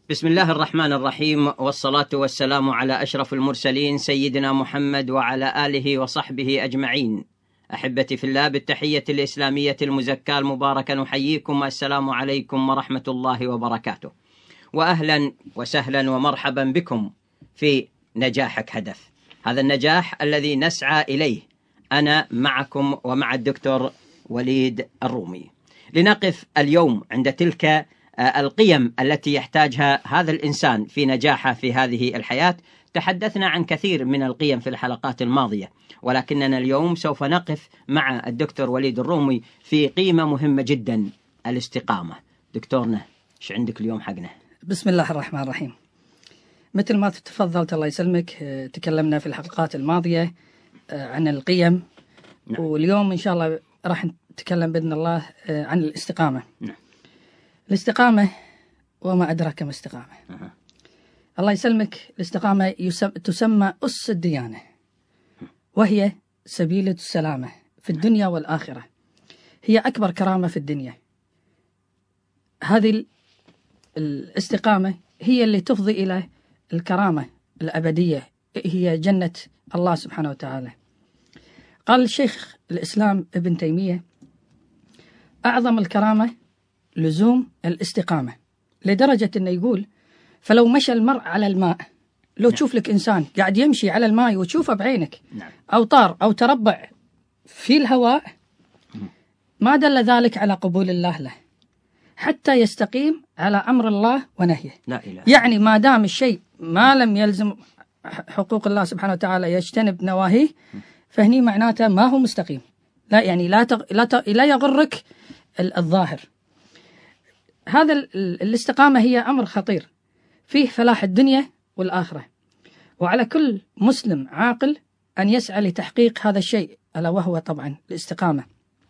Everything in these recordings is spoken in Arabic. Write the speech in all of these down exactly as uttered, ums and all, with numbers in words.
بسم الله الرحمن الرحيم، والصلاة والسلام على أشرف المرسلين سيدنا محمد وعلى آله وصحبه أجمعين. أحبتي في الله، بالتحية الإسلامية المزكاة المباركة نحييكم، السلام عليكم ورحمة الله وبركاته، وأهلا وسهلا ومرحبا بكم في نجاحك هدف، هذا النجاح الذي نسعى إليه أنا معكم ومع الدكتور وليد الرومي، لنقف اليوم عند تلك القيم التي يحتاجها هذا الإنسان في نجاحه في هذه الحياة. تحدثنا عن كثير من القيم في الحلقات الماضية، ولكننا اليوم سوف نقف مع الدكتور وليد الرومي في قيمة مهمة جدا، الاستقامة. دكتورنا، ايش عندك اليوم حقنا؟ بسم الله الرحمن الرحيم. مثل ما تفضلت الله يسلمك، تكلمنا في الحلقات الماضية عن القيم. نعم. واليوم إن شاء الله راح نتكلم بإذن الله عن الاستقامة. نعم. الاستقامة وما أدراك ما استقامة. أه. الله يسلمك، الاستقامة تسمى أس الديانة، وهي سبيل السلامة في الدنيا والآخرة، هي أكبر كرامة في الدنيا. هذه الاستقامة هي اللي تفضي إلى الكرامة الأبدية، هي جنة الله سبحانه وتعالى. قال الشيخ الإسلام ابن تيمية: أعظم الكرامة لزوم الاستقامة، لدرجة أنه يقول: فلو مشى المرء على الماء، لو تشوف لك إنسان قاعد يمشي على الماء وتشوفه بعينك، أو طار أو تربع في الهواء، ما دل ذلك على قبول الله له حتى يستقيم على أمر الله ونهيه. لا إله. يعني ما دام الشيء ما لم يلزم حقوق الله سبحانه وتعالى، يجتنب نواهيه، فهني معناته ما هو مستقيم. لا يعني لا تغ... لا, ت... لا يغرك الظاهر. هذا الاستقامة هي أمر خطير فيه فلاح الدنيا والآخرة، وعلى كل مسلم عاقل أن يسعى لتحقيق هذا الشيء، ألا وهو طبعا الاستقامة.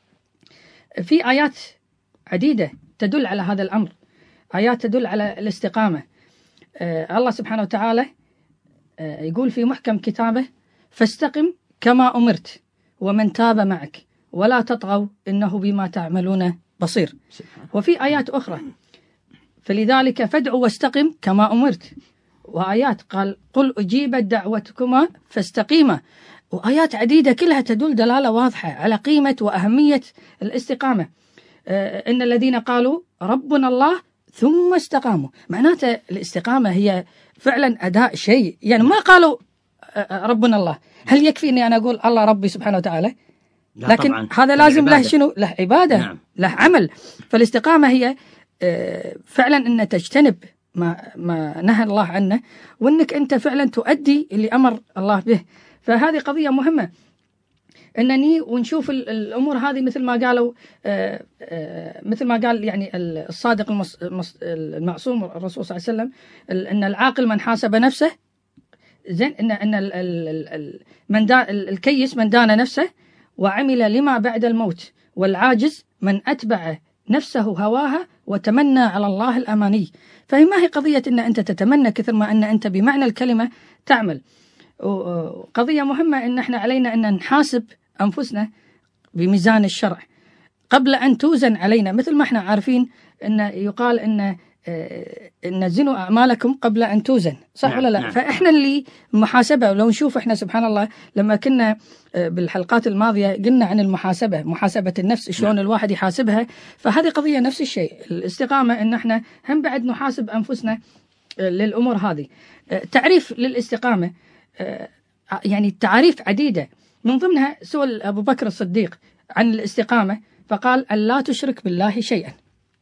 في آيات عديدة تدل على هذا الأمر، آيات تدل على الاستقامة. آه الله سبحانه وتعالى آه يقول في محكم كتابه: فاستقم كما أمرت ومن تاب معك ولا تطغوا إنه بما تعملون بصير. وفي آيات أخرى: فلذلك فادعوا واستقم كما أمرت. وآيات قال: قل أجيبت دعوتكما فاستقيما. وآيات عديدة كلها تدل دلالة واضحة على قيمة وأهمية الاستقامة. آه إن الذين قالوا ربنا الله ثم استقاموا، معناته الاستقامة هي فعلا أداء شيء. يعني ما قالوا آه ربنا الله، هل يكفي أني أنا أقول الله ربي سبحانه وتعالى؟ لكن طبعاً. هذا لازم له شنو؟ له عبادة. نعم. له عمل. فالاستقامة هي فعلا أن تجتنب ما, ما نهى الله عنه، وأنك أنت فعلا تؤدي اللي أمر الله به. فهذه قضية مهمة، أنني ونشوف الأمور هذه مثل ما قالوا مثل ما قال يعني الصادق المعصوم الرسول صلى الله عليه وسلم: أن العاقل من حاسب نفسه، زين، أن أن من دا الكيس من دان نفسه وعمل لما بعد الموت، والعاجز من أتبع نفسه هواها وتمنى على الله الأماني. فهي ما هي قضية أن أنت تتمنى كثر ما أن أنت بمعنى الكلمة تعمل. قضية مهمة أن احنا علينا أن نحاسب أنفسنا بميزان الشرع قبل أن توزن علينا، مثل ما احنا عارفين أن يقال أن إن زنوا أعمالكم قبل أن توزن، صح ولا لا؟ نعم. فإحنا اللي محاسبة. ولو نشوف إحنا سبحان الله لما كنا بالحلقات الماضية قلنا عن المحاسبة، محاسبة النفس، شلون نعم. الواحد يحاسبها. فهذه قضية نفس الشيء، الاستقامة إن إحنا هم بعد نحاسب أنفسنا للأمور هذه. تعريف للاستقامة، يعني التعريف عديدة، من ضمنها سؤال أبو بكر الصديق عن الاستقامة، فقال: ألا تشرك بالله شيئا،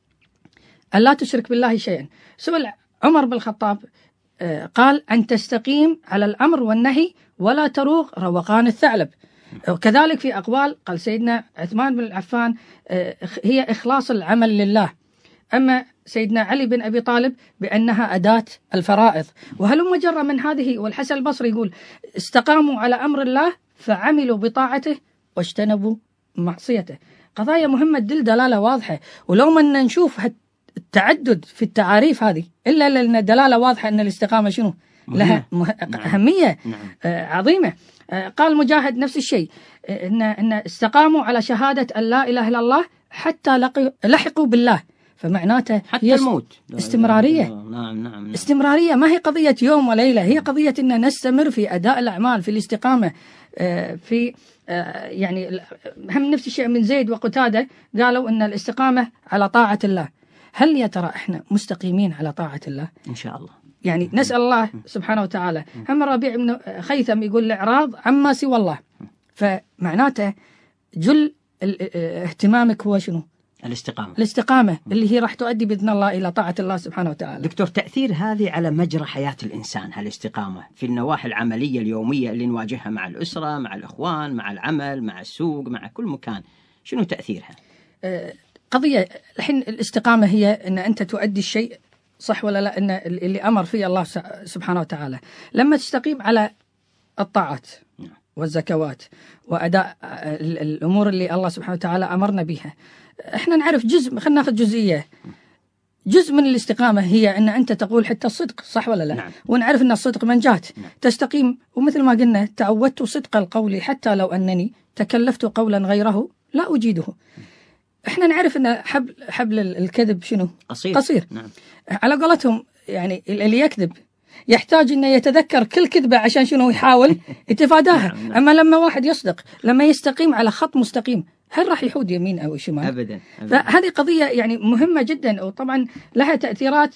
ألا تشرك بالله شيئا. سؤال عمر بن الخطاب قال: أن تستقيم على الأمر والنهي ولا تروغ روقان الثعلب. وكذلك في أقوال قال سيدنا عثمان بن عفان: هي إخلاص العمل لله. أما سيدنا علي بن أبي طالب بأنها أداة الفرائض. وهلم جرى من هذه. والحسن البصري يقول: استقاموا على أمر الله فعملوا بطاعته واجتنبوا معصيته. قضايا مهمة تدل دلالة واضحة. ولو من نشوف التعدد في التعاريف هذه، إلا لأن دلالة واضحة أن الاستقامة شنو لها مه... نعم. أهمية نعم. آه عظيمة. آه قال مجاهد نفس الشيء، آه إن, إن استقاموا على شهادة أن لا إله إلا الله حتى لقوا... لحقوا بالله فمعناته حتى الموت استمرارية. نعم نعم نعم. استمرارية ما هي قضية يوم وليلة، هي قضية أن نستمر في أداء الأعمال، في الاستقامة، في يعني هم نفس الشيء من زيد وقتادة قالوا أن الاستقامة على طاعة الله. هل يا ترى إحنا مستقيمين على طاعة الله؟ إن شاء الله. يعني نسأل الله سبحانه وتعالى. هم الربيع بن خيثم يقول الإعراض عما سوى الله، فمعناته جل اهتمامك هو شنو؟ الاستقامة. الاستقامة اللي هي راح تؤدي بإذن الله إلى طاعة الله سبحانه وتعالى. دكتور، تأثير هذه على مجرى حياة الإنسان هالاستقامة في النواحي العملية اليومية اللي نواجهها مع الأسرة، مع الأخوان، مع العمل، مع السوق، مع كل مكان، شنو تأثيرها؟ أه قضية الحين الاستقامة هي أن أنت تؤدي الشيء صح ولا لا، أن اللي أمر فيه الله سبحانه وتعالى. لما تستقيم على الطاعات والزكوات وأداء الأمور اللي الله سبحانه وتعالى أمرنا بها، احنا نعرف جزء، خلينا ناخذ جزئية. جزء من الاستقامة هي أن أنت تقول حتى الصدق صح ولا لا؟ نعم. ونعرف أن الصدق منجاة. نعم. تستقيم، ومثل ما قلنا تعودت صدق القول حتى لو أنني تكلفت قولا غيره لا أجيده. احنا نعرف أن حبل حبل الكذب شنو؟ قصير. قصير. نعم. على قولتهم يعني اللي يكذب يحتاج أنه يتذكر كل كذبة عشان شنو يحاول يتفاداها. نعم. أما لما واحد يصدق، لما يستقيم على خط مستقيم، هل راح يحود يمين أو شمال؟ أبدا, أبداً. فهذه قضية يعني مهمة جدا، وطبعا لها تأثيرات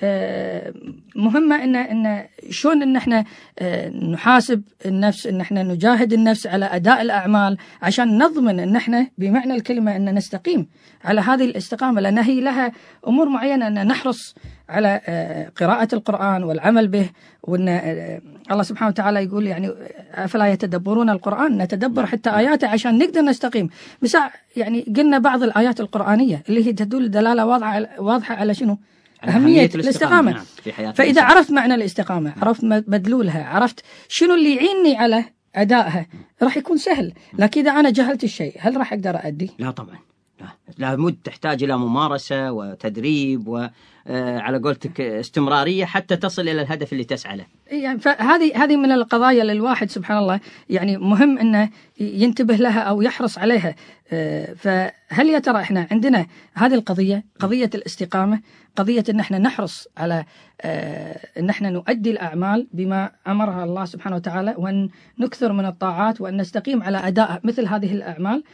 مهمة. إن إن شلون إن إحنا نحاسب النفس، إن إحنا نجاهد النفس على أداء الأعمال عشان نضمن إن إحنا بمعنى الكلمة إن نستقيم على هذه الاستقامة، لأن هي لها أمور معينة. أن نحرص على قراءة القرآن والعمل به، وأن الله سبحانه وتعالى يقول يعني أفلا يتدبرون القرآن، نتدبر حتى آياته عشان نقدر نستقيم. بس يعني قلنا بعض الآيات القرآنية اللي هي تدل دلالة واضحة واضحة على شنو؟ أهمية الاستقامة. نعم. في فإذا الإنسان. عرفت معنى الاستقامة، عرفت مدلولها، عرفت شنو اللي يعيني على أدائها، راح يكون سهل. لكن إذا أنا جهلت الشيء، هل راح أقدر أؤدي؟ لا طبعا، لا لابد تحتاج إلى ممارسة وتدريب و على قولتك استمرارية حتى تصل إلى الهدف اللي تسعى له. يعني فهذه هذه من القضايا اللي الواحد سبحان الله يعني مهم إنه ينتبه لها أو يحرص عليها. فهل يا ترى إحنا عندنا هذه القضية، قضية الاستقامة، قضية إن إحنا نحرص على إن إحنا نؤدي الأعمال بما أمرها الله سبحانه وتعالى، وأن نكثر من الطاعات، وأن نستقيم على أداء مثل هذه الأعمال.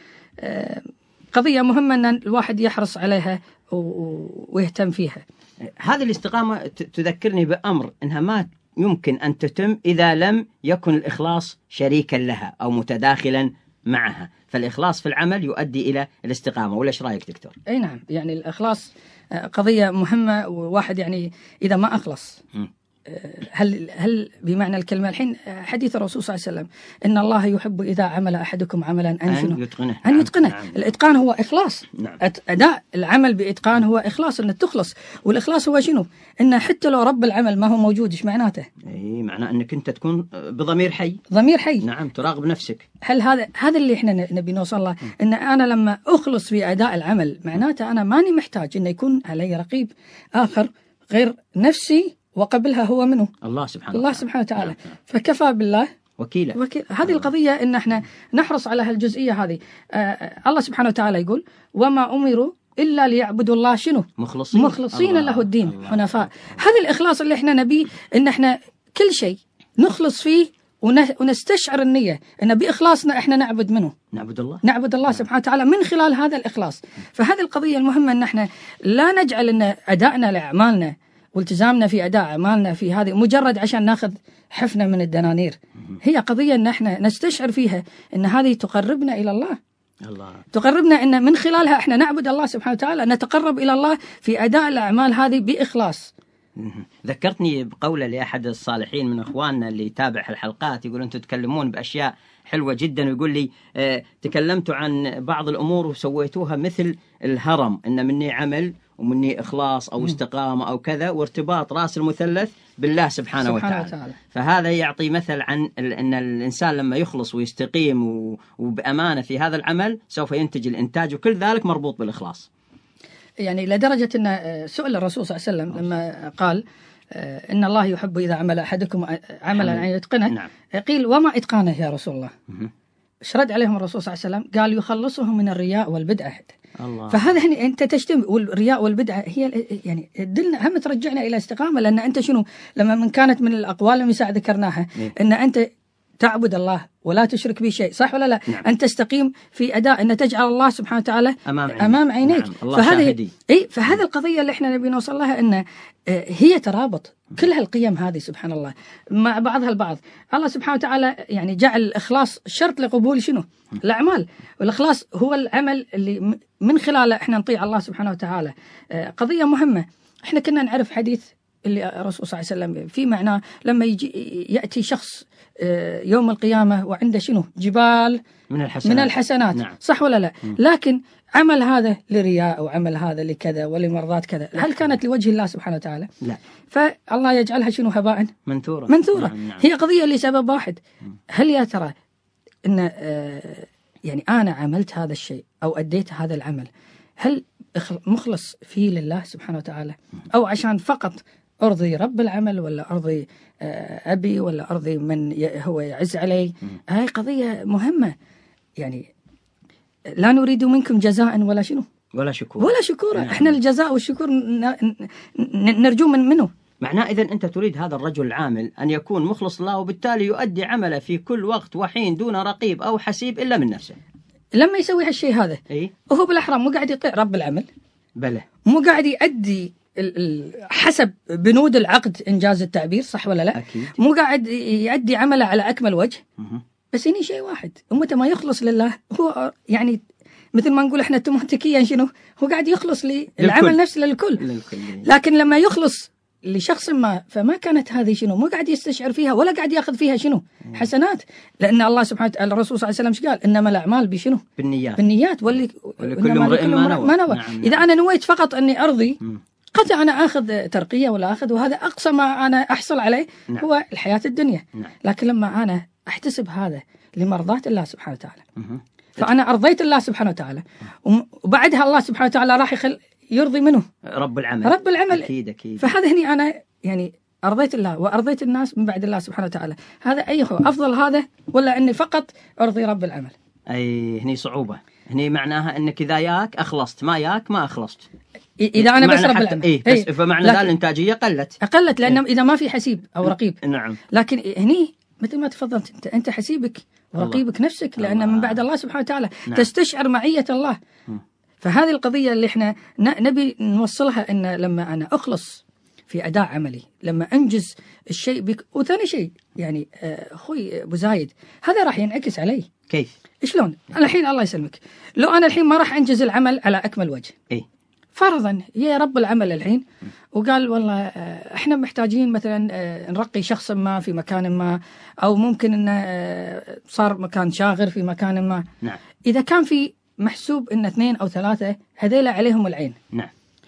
قضية مهمة أن الواحد يحرص عليها ويهتم فيها. هذه الاستقامة تذكرني بأمر أنها ما يمكن أن تتم إذا لم يكن الإخلاص شريكا لها أو متداخلا معها. فالإخلاص في العمل يؤدي إلى الاستقامة، ولا إيش رأيك دكتور؟ أي نعم، يعني الإخلاص قضية مهمة، وواحد يعني إذا ما أخلص م. هل هل بمعنى الكلمة الحين حديث الرسول صلى الله عليه وسلم إن الله يحب إذا عمل أحدكم عملا أن أن يتقنه. أن يتقنه. نعم. الإتقان هو إخلاص. نعم. أداء العمل بإتقان هو إخلاص، أن تخلص. والإخلاص هو شنو؟ إن حتى لو رب العمل ما هو موجود، إيش معناته؟ أي معناه أنك أنت تكون بضمير حي. ضمير حي. نعم، تراقب نفسك. هل هذا هذا اللي إحنا نبي نوصل له؟ إن أنا لما أخلص في أداء العمل معناته أنا ماني محتاج إن يكون علي رقيب آخر غير نفسي، وقبلها هو منه الله سبحانه الله سبحانه وتعالى. فكفى بالله وكيلا. وكيل. هذه القضية إن احنا نحرص على هالجزئية هذه. آه الله سبحانه وتعالى يقول وما أمروا إلا ليعبدوا الله شنو؟ مخلصين, مخلصين له الدين الله حنفاء. هذا الإخلاص اللي احنا نبيه، إن احنا كل شيء نخلص فيه ونستشعر النية إن بإخلاصنا احنا نعبد منه، نعبد الله نعبد الله سبحانه وتعالى من خلال هذا الإخلاص. فهذه القضية المهمة، إن احنا لا نجعل إن أدائنا لأعمالنا والتزامنا في أداء أعمالنا في هذه مجرد عشان ناخذ حفنة من الدنانير. هي قضية أن احنا نستشعر فيها أن هذه تقربنا إلى الله. الله تقربنا أن من خلالها احنا نعبد الله سبحانه وتعالى، نتقرب إلى الله في أداء الأعمال هذه بإخلاص. ذكرتني بقولة لأحد الصالحين من أخواننا اللي يتابع الحلقات، يقول أنتم تتكلمون بأشياء حلوة جدا، ويقول لي اه تكلمتوا عن بعض الأمور وسويتوها مثل الهرم، إن مني عمل ومني إخلاص أو استقامة أو كذا، وارتباط رأس المثلث بالله سبحانه, سبحانه وتعالى. وتعالى. فهذا يعطي مثل عن أن الإنسان لما يخلص ويستقيم وبأمانة في هذا العمل سوف ينتج الإنتاج، وكل ذلك مربوط بالإخلاص. يعني لدرجة أن سئل الرسول صلى الله عليه وسلم لما قال إن الله يحب إذا عمل أحدكم عملا أن يتقنه. نعم. قيل وما إتقانه يا رسول الله؟ ايش رد عليهم الرسول صلى الله عليه وسلم؟ قال يخلصهم من الرياء والبدعة. الله. فهذا هني أنت تجتمع، والرياء والبدعة هي يعني تدلنا هم ترجعنا إلى استقامة. لأن أنت شنو لما من كانت من الأقوال اللي ذكرناها إيه؟ أن أنت تعبد الله ولا تشرك به شيء، صح ولا لا؟ نعم. أن تستقيم في أداء أن تجعل الله سبحانه وتعالى أمام عينيك, أمام عينيك. نعم. الله فهذه شاهدي. إيه فهذه القضية اللي إحنا نبي نوصل لها، أن هي ترابط كل هالقيم هذه سبحان الله مع بعضها البعض. الله سبحانه وتعالى يعني جعل الإخلاص شرط لقبول شنو؟ الأعمال. والإخلاص هو العمل اللي من خلاله إحنا نطيع الله سبحانه وتعالى. قضية مهمة. إحنا كنا نعرف حديث اللي الرسول صلى الله عليه وسلم في معناه لما يجي يأتي شخص يوم القيامة وعنده شنو؟ جبال من الحسنات, من الحسنات. نعم. صح ولا لا؟ م. لكن عمل هذا لرياء أو عمل هذا لكذا ولمرضات كذا، هل كانت لوجه الله سبحانه وتعالى؟ لا. فالله يجعلها شنو؟ هباء منثورة. منثورة. نعم. نعم. هي قضية لسبب واحد. هل يا ترى إن آه يعني أنا عملت هذا الشيء أو أديت هذا العمل، هل مخلص فيه لله سبحانه وتعالى، أو عشان فقط أرضي رب العمل، ولا أرضي أبي، ولا أرضي من هو يعز علي؟ هاي قضية مهمة. يعني لا نريد منكم جزاء ولا شنو ولا شكور ولا شكور. نعم. إحنا الجزاء والشكور نرجو من منه. معناه إذن أنت تريد هذا الرجل العامل أن يكون مخلص الله، وبالتالي يؤدي عمله في كل وقت وحين دون رقيب أو حسيب إلا من نفسه. لما يسوي هالشيء هذا إيه؟ وهو بالأحرام مو قاعد يطيع رب العمل، بلى مو قاعد يؤدي حسب بنود العقد إنجاز التعبير، صح ولا لا؟ أكيد. مو قاعد يؤدي عمله على أكمل وجه. مه. بس هني شيء واحد، ومتى ما يخلص لله هو يعني مثل ما نقول احنا اوتوماتيكيا شنو هو قاعد يخلص للعمل نفسه للكل. للكل. لكن لما يخلص لشخص ما فما كانت هذه شنو مو قاعد يستشعر فيها ولا قاعد ياخذ فيها شنو حسنات. لأن الله سبحانه وتعالى الرسول صلى الله عليه وسلم قال إنما الأعمال بشنو؟ بالنيات. بالنيات واللي ولكل امرئ ما نوى. ما نوى. نعم. إذا أنا نويت فقط أني أرضي قد أنا أخذ ترقية ولا أخذ، وهذا أقصى ما أنا أحصل عليه. نعم. هو الحياة الدنيا. نعم. لكن لما أنا أحتسب هذا لمرضاة الله سبحانه وتعالى، فأنا أرضيت الله سبحانه وتعالى، وبعدها الله سبحانه وتعالى راح يخل يرضي منه رب العمل. رب العمل. أكيد أكيد. فهذا هني أنا يعني أرضيت الله وأرضيت الناس من بعد الله سبحانه وتعالى. هذا أي هو أفضل، هذا ولا أني فقط أرضي رب العمل؟ أي هني صعوبة. هني معناها أنك إذا ياك أخلصت، ما ياك ما أخلصت. إذا أنا بس رب العمل. إيه بس إيه. فمعنى ذا الإنتاجية قلت. أقلت لأن إيه. إذا ما في حسيب أو رقيب. نعم. لكن هني مثل ما تفضلت أنت أنت حسيبك ورقيبك الله. نفسك، لأن الله. من بعد الله سبحانه وتعالى. نعم. تستشعر معية الله. م. فهذه القضية اللي إحنا نبي نوصلها، إن لما أنا أخلص في أداء عملي، لما أنجز الشيء بك. وثاني شيء يعني أخوي أبو زايد، هذا راح ينعكس علي. كيف؟ شلون؟ الحين الله يسلمك، لو أنا الحين ما راح أنجز العمل على أكمل وجه. إيه؟ فرضا يا رب العمل الحين وقال والله احنا محتاجين مثلا نرقي شخص ما في مكان ما، او ممكن انه صار مكان شاغر في مكان ما. نعم. اذا كان في محسوب ان اثنين او ثلاثة هذيل عليهم العين. نعم.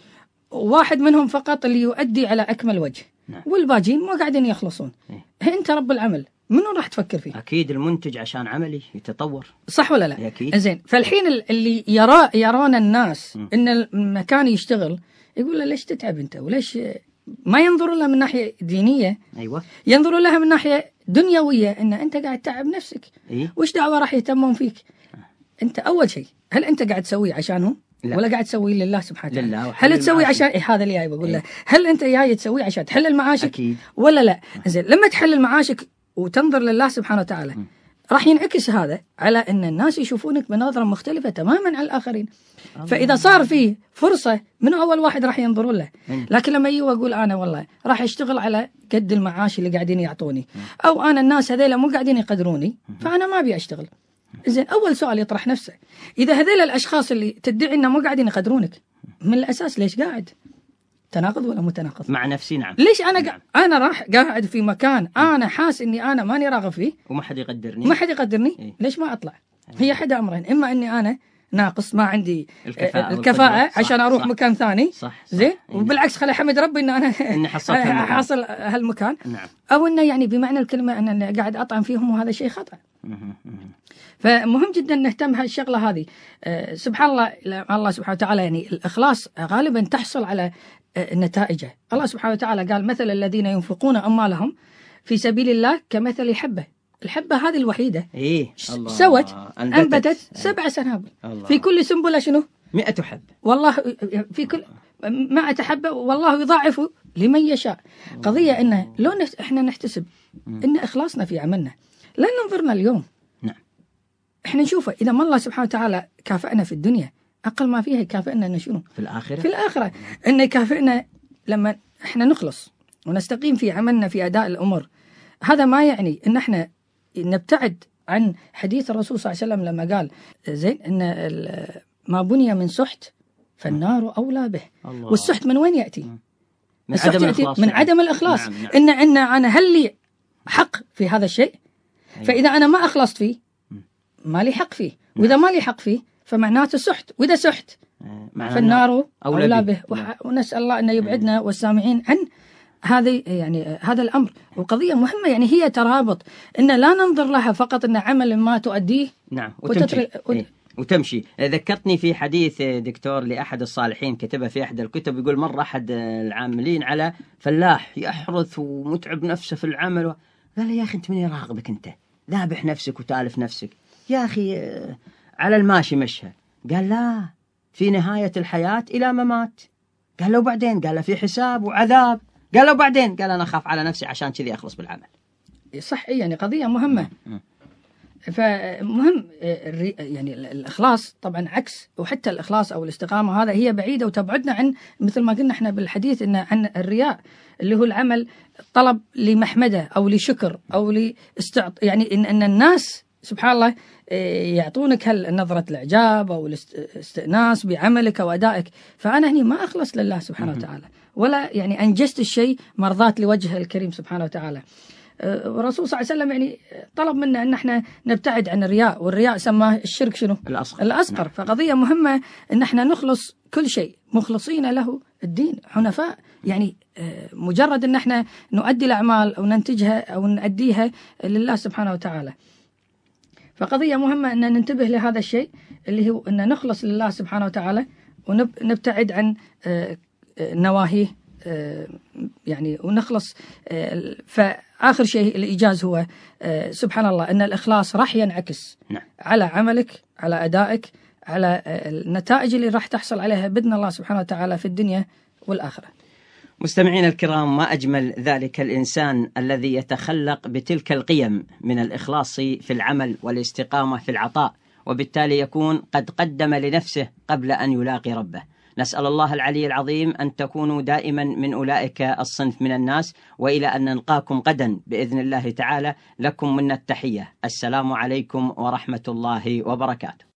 واحد منهم فقط اللي يؤدي على اكمل وجه. نعم. والباقيين ما قاعدين يخلصون. إيه؟ انت رب العمل منو راح تفكر فيه؟ أكيد المنتج عشان عملي يتطور، صح ولا لا؟ أكيد. زين، فالحين اللي يرى يرون الناس م. إن المكان يشتغل، يقول له ليش تتعب أنت، وليش ما ينظروا لها من ناحية دينية؟ أيوة. ينظروا لها من ناحية دنيوية، إن أنت قاعد تعب نفسك. إيه؟ وش دعوة راح يهتمون فيك؟ أنت أول شيء هل أنت قاعد تسوي عشانهم؟ لا. ولا قاعد تسوي لله سبحانه وتعالى؟ هل تسوي عشان إيه هذا اللي جاي بقول له؟ هل أنت جاي تسوي عشان تحل المعاشك؟ أكيد. ولا لا؟ زين، لما تحل المعاشك وتنظر لله سبحانه وتعالى، م. راح ينعكس هذا على أن الناس يشوفونك بنظرة مختلفة تماما عن الآخرين. الله. فإذا صار فيه فرصة من أول واحد راح ينظرون له. م. لكن لما يجي أقول أنا والله راح أشتغل على قد المعاش اللي قاعدين يعطوني، م. أو أنا الناس هذيلا مو قاعدين يقدروني، م. فأنا ما أبي أشتغل. زين، أول سؤال يطرح نفسه، إذا هذيلا الأشخاص اللي تدعي إنه مو قاعدين يقدرونك، من الأساس ليش قاعد؟ تناقض ولا متناقض؟ مع نفسي. نعم. ليش أنا نعم. أنا راح قاعد في مكان أنا حاس إني أنا ماني راغب فيه وما حد يقدرني ما حد يقدرني إيه؟ ليش ما أطلع؟ هي حدا أمرين، إما إني أنا ناقص ما عندي الكفاءة, الكفاءة عشان أروح صح. مكان ثاني. صح. صح. زين، وبالعكس خلي حمد ربي إن أنا إني حصل هالمكان. نعم. أو إنه يعني بمعنى الكلمة أن أنا قاعد أطعم فيهم وهذا شيء خطأ. فمهم جدا نهتم هالشغلة هذه. أه سبحان الله، الله سبحانه وتعالى يعني الإخلاص غالبا تحصل على نتائجه. الله سبحانه وتعالى قال مثل الذين ينفقون أموالهم في سبيل الله كمثل حبة. الحبة هذه الوحيدة إيه؟ سوت أنبتت سبع سنابل، في كل سنبلة شنو؟ مئة حبة والله في كل مائة حبة والله يضاعف لمن يشاء. قضية إنه لو نحت... إحنا نحتسب إن إخلاصنا في عملنا لا ننظرنا اليوم. نعم. إحنا نشوفه إذا ما الله سبحانه وتعالى كافئنا في الدنيا أقل ما فيها كافئنا إن شنو في الآخرة في الآخرة إنه كافئنا لما إحنا نخلص ونستقيم في عملنا في أداء الأمور. هذا ما يعني إن إحنا نبتعد عن حديث الرسول صلى الله عليه وسلم لما قال زين إن ما بني من سحت فالنار أولى به. الله. والسحت من وين يأتي؟ من عدم الإخلاص من عدم الإخلاص. نعم نعم. إن إن أنا هل لي حق في هذا الشيء؟ أيوة. فإذا أنا ما أخلصت فيه ما لي حق فيه، وإذا ما لي حق فيه فمعناته سحت، وإذا سحت فالنار أولى به. ونسأل الله أن يبعدنا والسامعين عن هذه يعني هذا الأمر. وقضية مهمة يعني هي ترابط إن لا ننظر لها فقط إن عمل ما تؤديه نعم وتمشي وت... وتمشي. ذكرتني في حديث دكتور لأحد الصالحين كتبه في أحد الكتب، يقول مرة أحد العاملين على فلاح يحرث ومتعب نفسه في العمل و... قال له يا أخي أنت من يراقبك؟ أنت ذابح نفسك وتالف نفسك يا أخي، على الماشي مشها. قال لا، في نهاية الحياة إلى ممات. قال له بعدين؟ قال له في حساب وعذاب. قال له بعدين؟ قال أنا أخاف على نفسي عشان كذي أخلص بالعمل. صح، يعني قضية مهمة. فمهم يعني الإخلاص طبعا عكس، وحتى الإخلاص أو الاستقامة هذا هي بعيدة وتبعدنا عن مثل ما قلنا احنا بالحديث إن عن الرياء اللي هو العمل طلب لمحمدة أو لشكر أو لاستعط، يعني إن, إن الناس سبحان الله يعطونك هالنظرة الإعجاب أو الاستئناس بعملك وأدائك. فأنا هني ما أخلص لله سبحانه وتعالى، ولا يعني أنجزت الشيء مرضات لوجه الكريم سبحانه وتعالى. والرسول صلى الله عليه وسلم يعني طلب منا أن احنا نبتعد عن الرياء، والرياء سماه الشرك شنو؟ الأصغر. الأصغر. فقضية مهمة أن احنا نخلص كل شيء مخلصين له الدين حنفاء، يعني مجرد أن احنا نؤدي الأعمال أو ننتجها أو نؤديها لله سبحانه وتعالى. فقضية مهمة أن ننتبه لهذا الشيء اللي هو أن نخلص لله سبحانه وتعالى ونبتعد عن نواهيه يعني ونخلص. فآخر شيء الإيجاز هو سبحان الله أن الإخلاص راح ينعكس نعم. على عملك، على أدائك، على النتائج اللي راح تحصل عليها بإذن الله سبحانه وتعالى في الدنيا والآخرة. مستمعين الكرام، ما أجمل ذلك الإنسان الذي يتخلق بتلك القيم من الإخلاص في العمل والاستقامة في العطاء، وبالتالي يكون قد قدم لنفسه قبل أن يلاقي ربه. نسأل الله العلي العظيم أن تكونوا دائما من أولئك الصنف من الناس، وإلى أن نلقاكم غدا بإذن الله تعالى. لكم منا التحية، السلام عليكم ورحمة الله وبركاته.